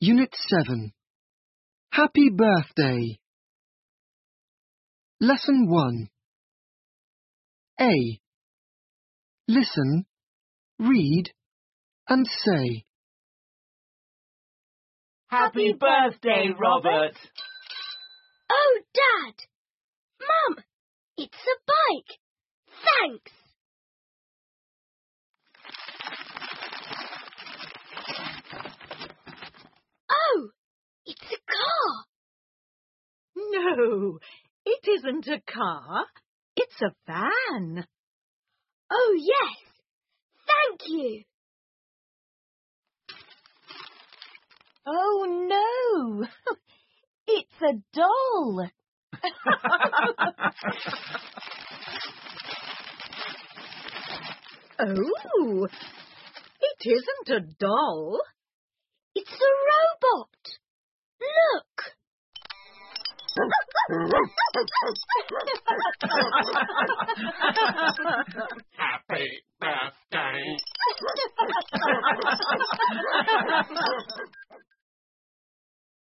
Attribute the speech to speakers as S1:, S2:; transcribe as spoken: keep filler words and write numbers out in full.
S1: Unit seven. Happy Birthday. Lesson one. A. Listen, read, and say.
S2: Happy birthday, Robert!
S3: Oh, Dad! Mum, it's a bike! Thanks! Oh, it's a car!
S2: No, it isn't a car. It's a van.
S3: Oh, yes! Thank you!
S2: Oh, no! It's a doll! Oh, it isn't a doll.
S3: It's a robot! Look!
S4: Happy birthday!